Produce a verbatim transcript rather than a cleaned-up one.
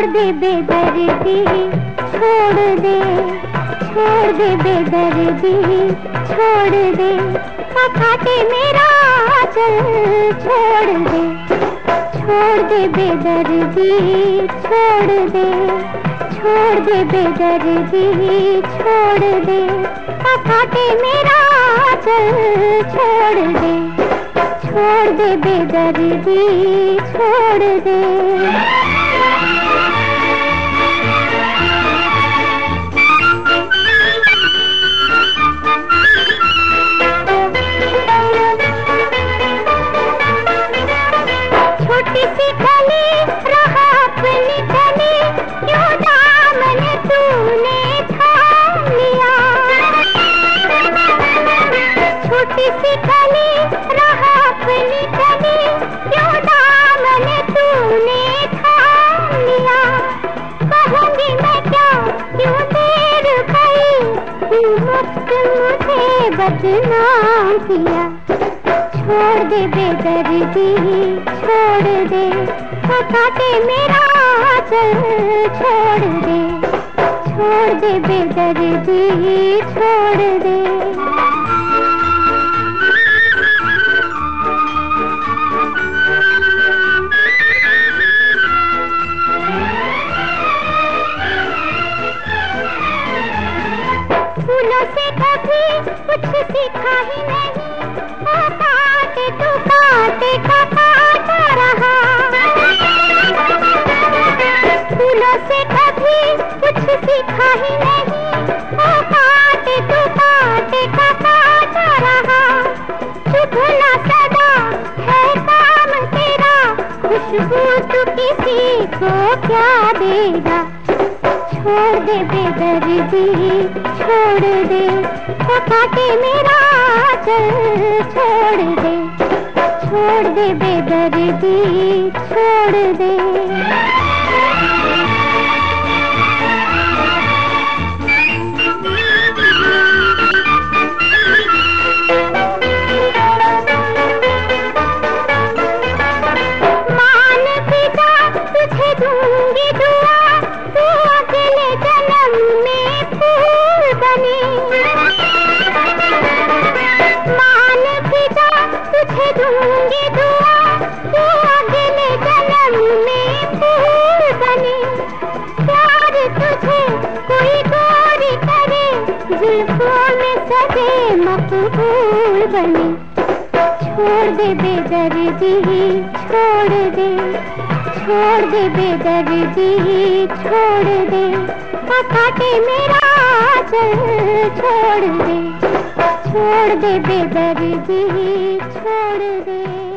छोड़ दे बेदर्दी, छोड़ दे, छोड़ दे बेदर्दी, छोड़ दे, काटे मेरा चल छोड़ दे, छोड़ दे बेदर्दी, छोड़ दे, छोड़ दे बेदर्दी, छोड़ दे, काटे मेरा चल छोड़ दे, छोड़ दे बेदर्दी, छोड़ दे। छोटी सी गली रहा अपनी गली, क्यों दामन तूने थाम लिया। छोटी सी गली रहा अपनी गली, क्यों दामन तूने थाम लिया। कहूँगी मैं क्या, क्यों देर गई, क्यों वक्त मुझे बदनाम किया। छोड़ दे बेदर्दी, छोड़ दे, काटे मेरा चल छोड़ दे, छोड़ दे बेदर्दी, छोड़ दे। फूलों से कभी कुछ सीखा ही नहीं, काटे तू काटे का काटा रहा। फूलों से कभी कुछ सीखा ही नहीं, काटे तू काटे का काटा रहा। चुभना सदा है काम तेरा, खुशबू तू किसी को क्या देगा। छोड़ दे बेदर्दी, छोड़ दे, काटे मेरा चल छोड़ दे, छोड़ दे बेदर्दी, छोड़ दे। मान भी जा तुझे दूंगी दुआ, तू अगले जन्म में फूल बने। मान भी जा तुझे दूंगी दुआ, तू अगले जन्म में फूल बने। प्यार तुझे कोई गोरी करे, जुल्फों में सजे मकबूल बने। छोड़ दे बेदर्दी, छोड़ दे, छोड़ दे बेदर्दी, छोड़ दे, काटे मेरा चल छोड़ दे, छोड़ दे बेदर्दी, छोड़ दे।